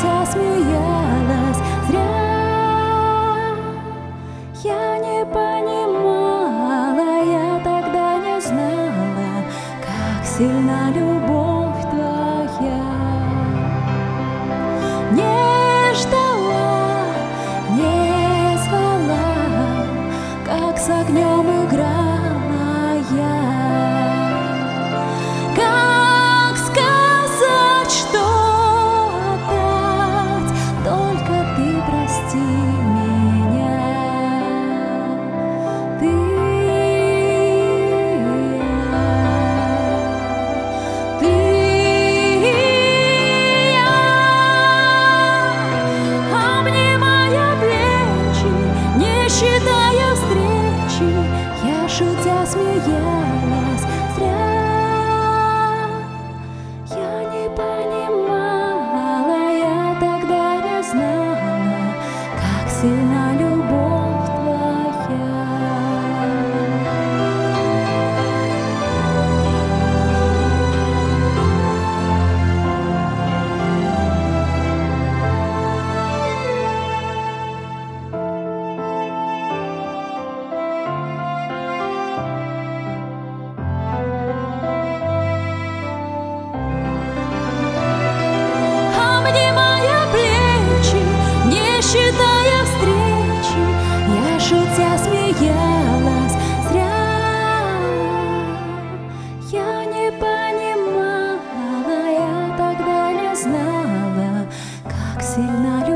шутя смеялась зря. Я не понимала, я тогда не знала, как сильна любовь твоя. Не ждала, не звала, как с огнем играла я. Как сказать, что отдать, только ты прости меня. Ты и я, ты и я. Обнимая плечи, не считая встречи, я шутя смеялась зря. Я не понимала, я тогда не знала, как сильна любовь твоя. Обнимая плечи, не считая встречи, я шутя смеялась зря. Я не понимала, я тогда не знала, как сильна любовь.